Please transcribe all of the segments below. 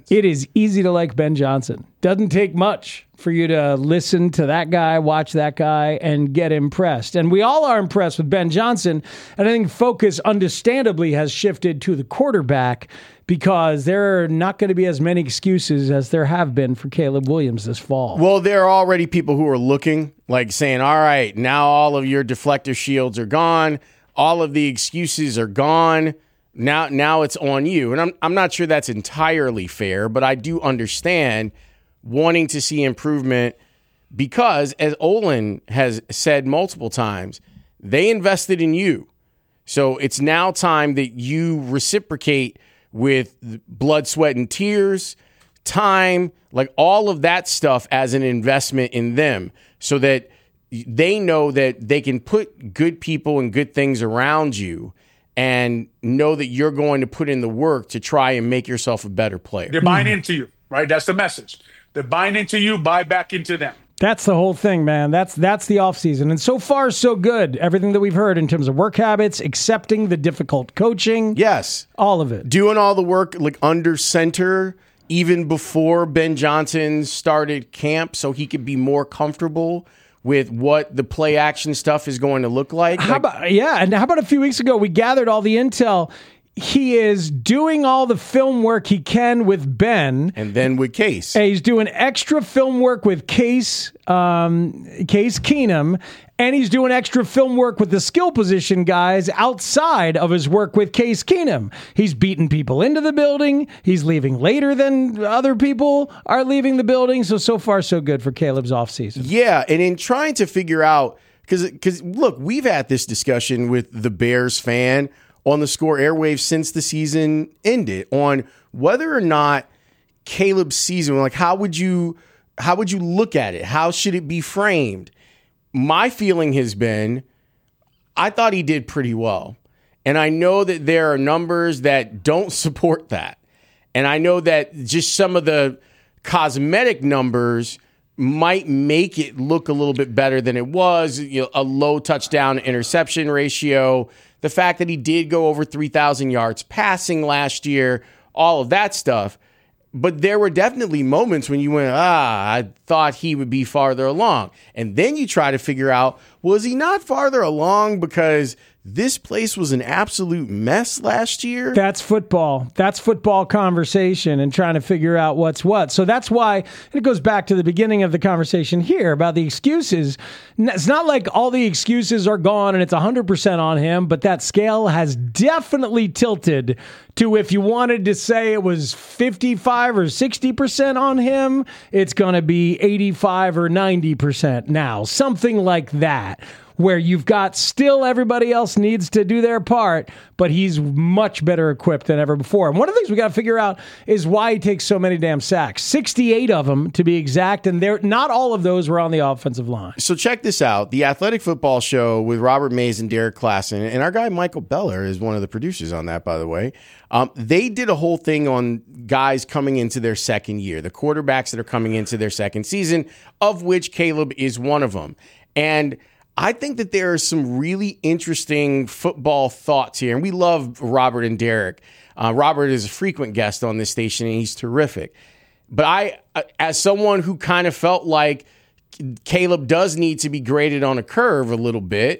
It is easy to like Ben Johnson. Doesn't take much for you to listen to that guy, watch that guy, and get impressed. And we all are impressed with Ben Johnson. And I think focus, understandably, has shifted to the quarterback because there are not going to be as many excuses as there have been for Caleb Williams this fall. Well, there are already people who are looking, like saying, all right, now all of your deflector shields are gone. All of the excuses are gone. Now it's on you. And I'm not sure that's entirely fair, but I do understand wanting to see improvement because, as Olin has said multiple times, they invested in you. So it's now time that you reciprocate with blood, sweat, and tears, time, like all of that stuff as an investment in them so that they know that they can put good people and good things around you and know that you're going to put in the work to try and make yourself a better player. They're buying into you, right? That's the message. They're buying into you, buy back into them. That's the whole thing, man. That's the offseason. And so far, so good. Everything that we've heard in terms of work habits, accepting the difficult coaching. Yes. All of it. Doing all the work like under center even before Ben Johnson started camp so he could be more comfortable with what the play action stuff is going to look like. And how about a few weeks ago, we gathered all the intel. He is doing all the film work he can with Ben. And then with Case. And he's doing extra film work with Case Keenum. And he's doing extra film work with the skill position guys outside of his work with Case Keenum. He's beating people into the building. He's leaving later than other people are leaving the building. So far, so good for Caleb's offseason. Yeah, and in trying to figure out, because look, we've had this discussion with the Bears fan on the Score airwaves since the season ended on whether or not Caleb's season, like how would you look at it? How should it be framed? My feeling has been, I thought he did pretty well. And I know that there are numbers that don't support that. And I know that just some of the cosmetic numbers might make it look a little bit better than it was. You know, a low touchdown interception ratio, the fact that he did go over 3,000 yards passing last year, all of that stuff. But there were definitely moments when you went, I thought he would be farther along. And then you try to figure out, was he not farther along because this place was an absolute mess last year? That's football. That's football conversation and trying to figure out what's what. So that's why, and it goes back to the beginning of the conversation here about the excuses. It's not like all the excuses are gone and it's 100% on him, but that scale has definitely tilted to, if you wanted to say it was 55 or 60% on him, it's going to be 85 or 90% now. Something like that, where you've got still everybody else needs to do their part, but he's much better equipped than ever before. And one of the things we got to figure out is why he takes so many damn sacks. 68 of them, to be exact, and not all of those were on the offensive line. So check this out. The Athletic Football Show with Robert Mays and Derek Klassen, and our guy Michael Beller is one of the producers on that, by the way. They did a whole thing on guys coming into their second year, the quarterbacks that are coming into their second season, of which Caleb is one of them. And I think that there are some really interesting football thoughts here, and we love Robert and Derek. Robert is a frequent guest on this station, and he's terrific. But I, as someone who kind of felt like Caleb does need to be graded on a curve a little bit,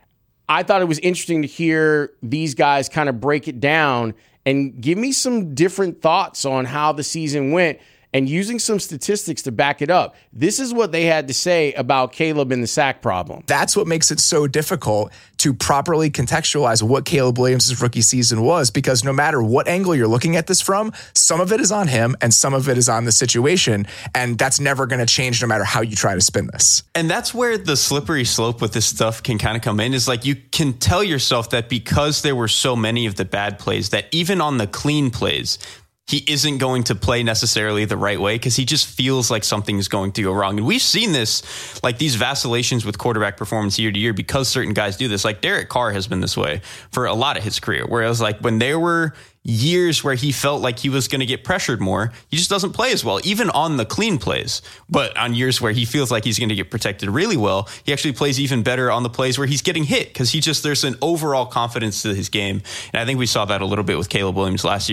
I thought it was interesting to hear these guys kind of break it down and give me some different thoughts on how the season went, and using some statistics to back it up. This is what they had to say about Caleb and the sack problem. That's what makes it so difficult to properly contextualize what Caleb Williams' rookie season was, because no matter what angle you're looking at this from, some of it is on him and some of it is on the situation. And that's never going to change no matter how you try to spin this. And that's where the slippery slope with this stuff can kind of come in, is like you can tell yourself that because there were so many of the bad plays, that even on the clean plays, he isn't going to play necessarily the right way because he just feels like something is going to go wrong. And we've seen this, like these vacillations with quarterback performance year to year because certain guys do this. Like Derek Carr has been this way for a lot of his career, whereas like when there were years where he felt like he was going to get pressured more, he just doesn't play as well, even on the clean plays. But on years where he feels like he's going to get protected really well, he actually plays even better on the plays where he's getting hit because there's an overall confidence to his game. And I think we saw that a little bit with Caleb Williams last year.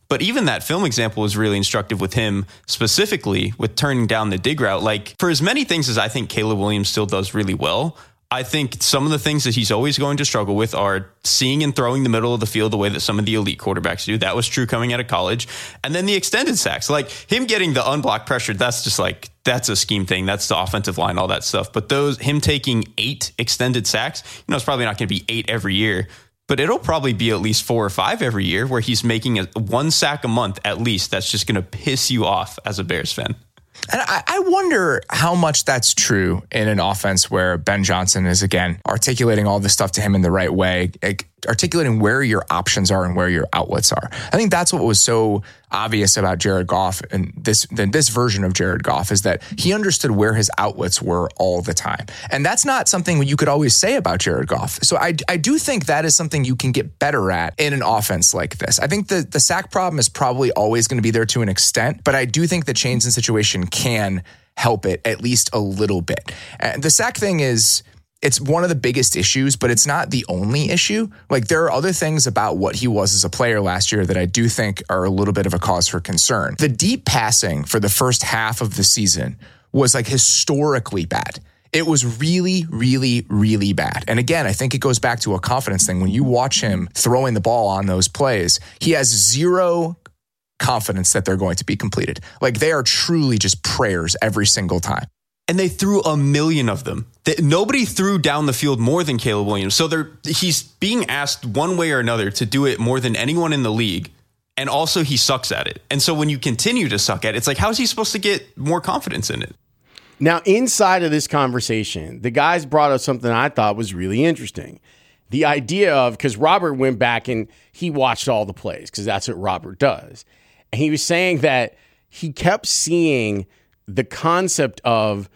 But even that film example was really instructive with him, specifically with turning down the dig route. Like, for as many things as I think Caleb Williams still does really well, I think some of the things that he's always going to struggle with are seeing and throwing the middle of the field the way that some of the elite quarterbacks do. That was true coming out of college. And then the extended sacks, like him getting the unblocked pressure, that's just like, that's a scheme thing. That's the offensive line, all that stuff. But him taking 8 extended sacks, it's probably not going to be 8 every year, but it'll probably be at least 4 or 5 every year where he's making 1 sack a month at least. That's just going to piss you off as a Bears fan. And I wonder how much that's true in an offense where Ben Johnson is, again, articulating all this stuff to him in the right way, articulating where your options are and where your outlets are. I think that's what was so obvious about Jared Goff and this version of Jared Goff is that he understood where his outlets were all the time. And that's not something you could always say about Jared Goff. So I do think that is something you can get better at in an offense like this. I think the sack problem is probably always going to be there to an extent, but I do think the change in situation can help it at least a little bit. And the sack thing it's one of the biggest issues, but it's not the only issue. Like, there are other things about what he was as a player last year that I do think are a little bit of a cause for concern. The deep passing for the first half of the season was like historically bad. It was really, really, really bad. And again, I think it goes back to a confidence thing. When you watch him throwing the ball on those plays, he has zero confidence that they're going to be completed. Like, they are truly just prayers every single time. And they threw a million of them. Nobody threw down the field more than Caleb Williams. So he's being asked one way or another to do it more than anyone in the league. And also he sucks at it. And so when you continue to suck at it, it's like, how is he supposed to get more confidence in it? Now, inside of this conversation, the guys brought up something I thought was really interesting. The idea of, because Robert went back and he watched all the plays, because that's what Robert does. And he was saying that he kept seeing the concept of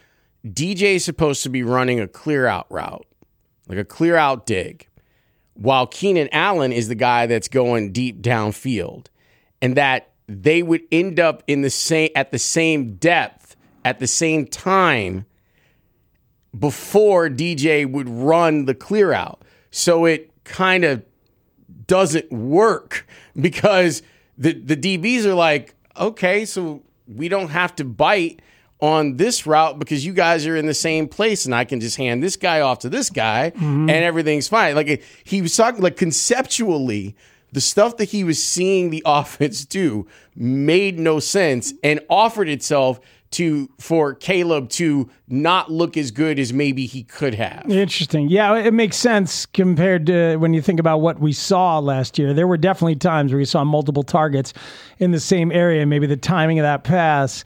DJ is supposed to be running a clear out route, like a clear out dig, while Keenan Allen is the guy that's going deep downfield, and that they would end up at the same depth at the same time before DJ would run the clear out. So it kind of doesn't work because the DBs are like, okay, so we don't have to bite on this route because you guys are in the same place and I can just hand this guy off to this guy and everything's fine. Like, he was talking, like, conceptually, the stuff that he was seeing the offense do made no sense and offered itself for Caleb to not look as good as maybe he could have. Interesting. Yeah, it makes sense compared to when you think about what we saw last year. There were definitely times where we saw multiple targets in the same area. Maybe the timing of that pass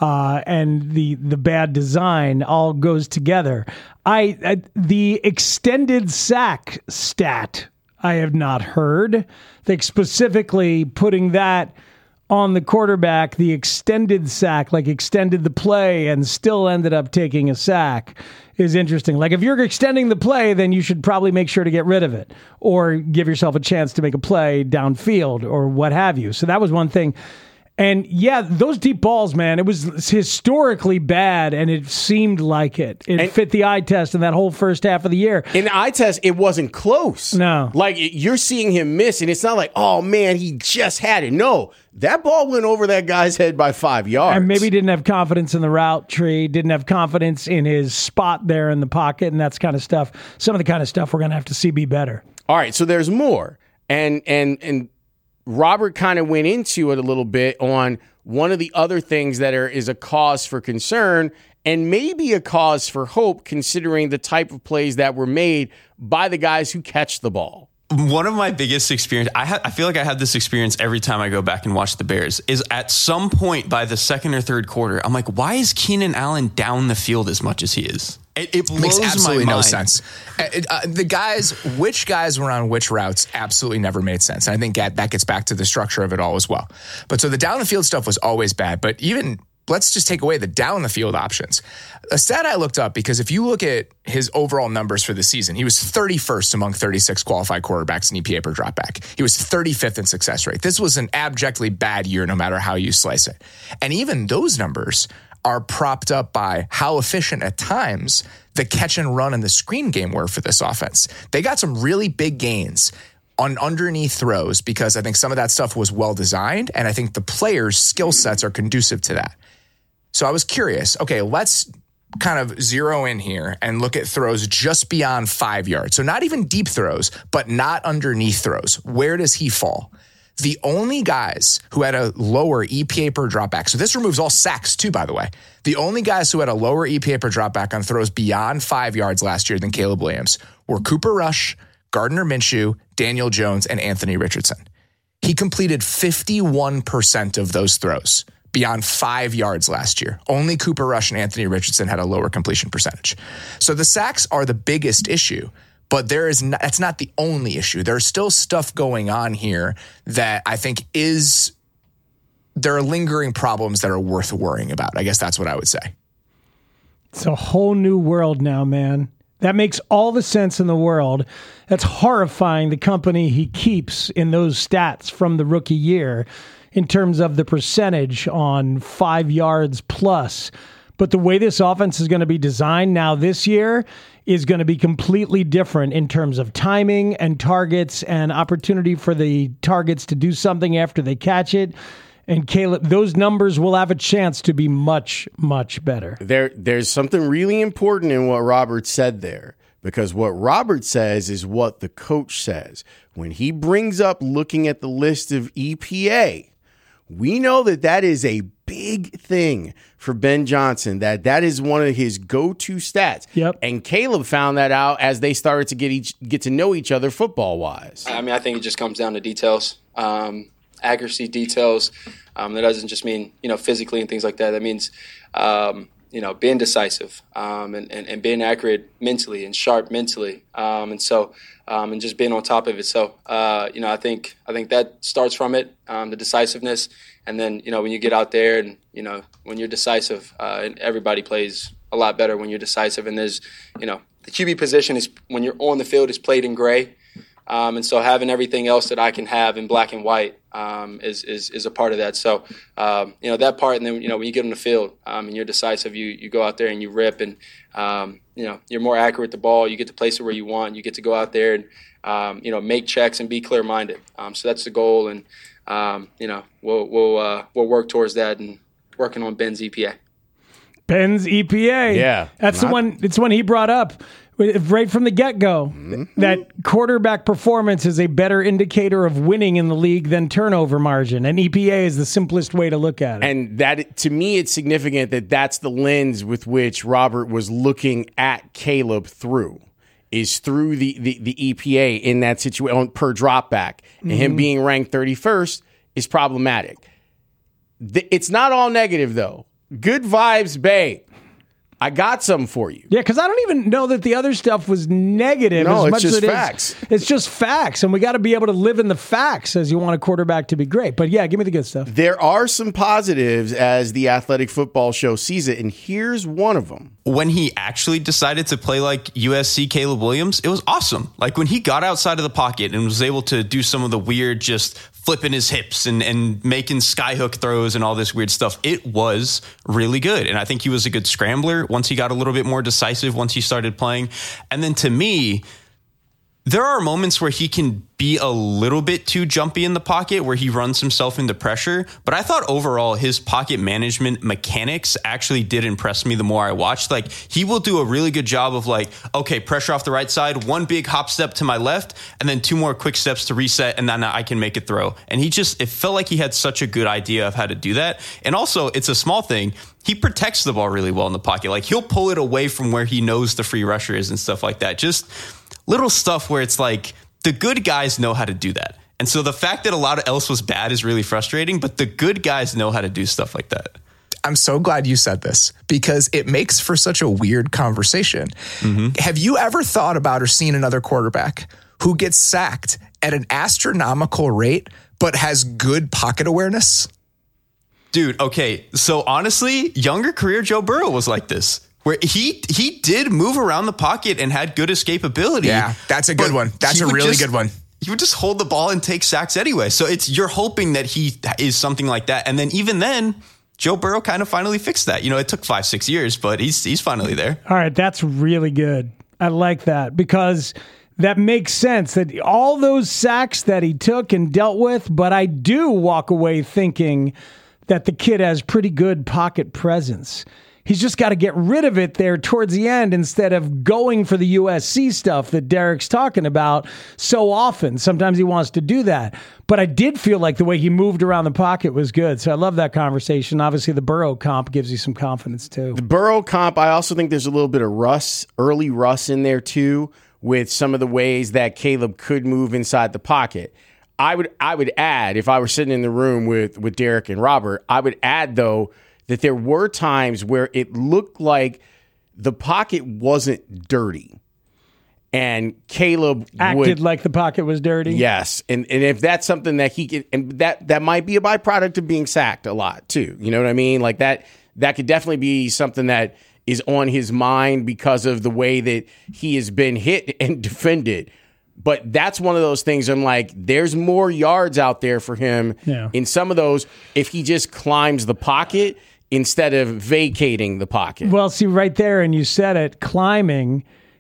and the bad design all goes together. The extended sack stat I have not heard. I think specifically putting that on the quarterback, the extended sack, like extended the play and still ended up taking a sack, is interesting. Like, if you're extending the play, then you should probably make sure to get rid of it or give yourself a chance to make a play downfield or what have you. So that was one thing. And yeah, those deep balls, man, it was historically bad, and it seemed like it. It fit the eye test in that whole first half of the year. In the eye test, it wasn't close. No. Like, you're seeing him miss, and it's not like, oh, man, he just had it. No, that ball went over that guy's head by 5 yards. And maybe he didn't have confidence in the route tree, didn't have confidence in his spot there in the pocket, and that's kind of stuff. Some of the kind of stuff we're going to have to see be better. All right, so there's more. And Robert kind of went into it a little bit on one of the other things that is a cause for concern and maybe a cause for hope, considering the type of plays that were made by the guys who catch the ball. One of my biggest experience, I feel like I have this experience every time I go back and watch the Bears, is at some point by the second or third quarter, I'm like, why is Keenan Allen down the field as much as he is? It blows makes absolutely my mind. No sense. Which guys were on which routes absolutely never made sense. And I think that gets back to the structure of it all as well. But so the down the field stuff was always bad. But even let's just take away the down the field options. A stat I looked up, because if you look at his overall numbers for the season, he was 31st among 36 qualified quarterbacks in EPA per dropback. He was 35th in success rate. This was an abjectly bad year, no matter how you slice it. And even those numbers are propped up by how efficient at times the catch and run and the screen game were for this offense. They got some really big gains on underneath throws because I think some of that stuff was well designed, and I think the players' skill sets are conducive to that. So I was curious, okay, let's kind of zero in here and look at throws just beyond 5 yards. So not even deep throws, but not underneath throws. Where does he fall? The only guys who had a lower EPA per dropback, so this removes all sacks too, by the way. The only guys who had a lower EPA per dropback on throws beyond 5 yards last year than Caleb Williams were Cooper Rush, Gardner Minshew, Daniel Jones, and Anthony Richardson. He completed 51% of those throws beyond 5 yards last year. Only Cooper Rush and Anthony Richardson had a lower completion percentage. So the sacks are the biggest issue, but that's not the only issue. There's still stuff going on here that I think there are lingering problems that are worth worrying about. I guess that's what I would say. It's a whole new world now, man. That makes all the sense in the world. That's horrifying, the company he keeps in those stats from the rookie year in terms of the percentage on 5 yards plus. But the way this offense is going to be designed now this year is going to be completely different in terms of timing and targets and opportunity for the targets to do something after they catch it. And Caleb, those numbers will have a chance to be much, much better. There's something really important in what Robert said there, because what Robert says is what the coach says. When he brings up looking at the list of EPA, we know that is a big thing for Ben Johnson, that is one of his go-to stats. Yep. And Caleb found that out as they started to get to know each other football-wise. I mean, I think it just comes down to details, accuracy details. That doesn't just mean, physically and things like that. That means, being decisive and being accurate mentally and sharp mentally. And just being on top of it. So, I think that starts from it, the decisiveness. And then, when you get out there and, when you're decisive, and everybody plays a lot better when you're decisive. And there's, the QB position is when you're on the field is played in gray. And so having everything else that I can have in black and white is a part of that. So, that part. And then, when you get on the field and you're decisive, you go out there and you rip and, you're more accurate with the ball. You get to place it where you want. You get to go out there and, make checks and be clear-minded. So that's the goal. And, we'll work towards that and working on Ben's EPA. Ben's EPA. Yeah. That's the one. It's one he brought up right from the get-go. Mm-hmm. That quarterback performance is a better indicator of winning in the league than turnover margin. And EPA is the simplest way to look at it. And that, to me, it's significant that that's the lens with which Robert was looking at Caleb through. Is through the EPA in that situation per drop back. And him being ranked 31st is problematic. It's not all negative, though. Good vibes, Bay. I got some for you. Yeah, because I don't even know that the other stuff was negative. No, as it's much just as it facts. It's just facts, and we got to be able to live in the facts as you want a quarterback to be great. But yeah, give me the good stuff. There are some positives as the Athletic Football Show sees it, and here's one of them. When he actually decided to play like USC Caleb Williams, it was awesome. Like when he got outside of the pocket and was able to do some of the weird just flipping his hips and making skyhook throws and all this weird stuff, it was really good. And I think he was a good scrambler once he got a little bit more decisive once he started playing. And then to me, there are moments where he can be a little bit too jumpy in the pocket where he runs himself into pressure. But I thought overall his pocket management mechanics actually did impress me the more I watched. Like he will do a really good job of like, okay, pressure off the right side, one big hop step to my left, and then two more quick steps to reset. And then I can make a throw. And it felt like he had such a good idea of how to do that. And also it's a small thing. He protects the ball really well in the pocket. Like he'll pull it away from where he knows the free rusher is and stuff like that. Just little stuff where it's like the good guys know how to do that. And so the fact that a lot else was bad is really frustrating, but the good guys know how to do stuff like that. I'm so glad you said this because it makes for such a weird conversation. Mm-hmm. Have you ever thought about or seen another quarterback who gets sacked at an astronomical rate but has good pocket awareness? Dude, okay. So honestly, younger career Joe Burrow was like this. Where he did move around the pocket and had good escapability. Yeah, that's a good one. That's a really good one. He would just hold the ball and take sacks anyway. So you're hoping that he is something like that. And then even then, Joe Burrow kind of finally fixed that. It took 5-6 years, but he's finally there. All right, that's really good. I like that because that makes sense, that all those sacks that he took and dealt with, but I do walk away thinking that the kid has pretty good pocket presence. He's just got to get rid of it there towards the end instead of going for the USC stuff that Derek's talking about so often. Sometimes he wants to do that. But I did feel like the way he moved around the pocket was good. So I love that conversation. Obviously, the Burrow comp gives you some confidence, too. The Burrow comp, I also think there's a little bit of early Russ in there, too, with some of the ways that Caleb could move inside the pocket. I would add, if I were sitting in the room with Derek and Robert, I would add, though, that there were times where it looked like the pocket wasn't dirty. And Caleb acted like the pocket was dirty. Yes. And if that's something that he could, and that might be a byproduct of being sacked a lot too. You know what I mean? Like that could definitely be something that is on his mind because of the way that he has been hit and defended. But that's one of those things I'm like, there's more yards out there for him in some of those if he just climbs the pocket instead of vacating the pocket. Well, see, right there, and you said it, climbing,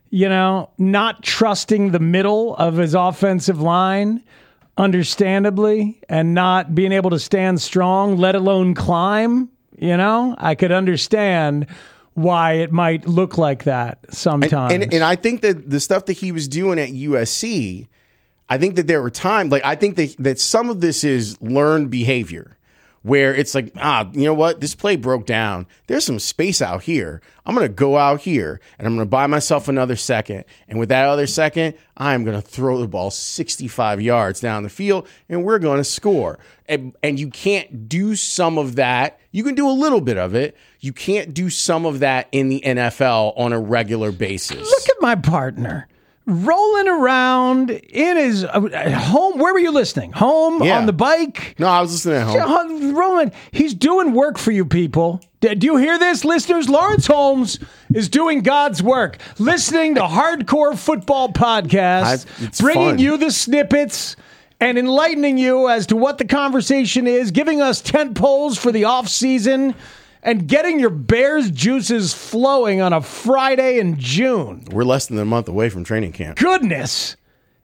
not trusting the middle of his offensive line, understandably, and not being able to stand strong, let alone climb, I could understand why it might look like that sometimes. And I think that the stuff that he was doing at USC, I think that there were times, like I think that some of this is learned behavior where it's like, you know what? This play broke down. There's some space out here. I'm going to go out here and I'm going to buy myself another second. And with that other second, I'm going to throw the ball 65 yards down the field and we're going to score. And you can't do some of that. You can do a little bit of it. You can't do some of that in the NFL on a regular basis. Look at my partner rolling around in his home. Where were you listening? Home? Yeah. On the bike? No, I was listening at home. Rolling. He's doing work for you people. Do you hear this, listeners? Lawrence Holmes is doing God's work. Listening to Hardcore Football Podcast, bringing you the snippets and enlightening you as to what the conversation is, giving us tent poles for the offseason, and getting your Bears juices flowing on a Friday in June. We're less than a month away from training camp. Goodness.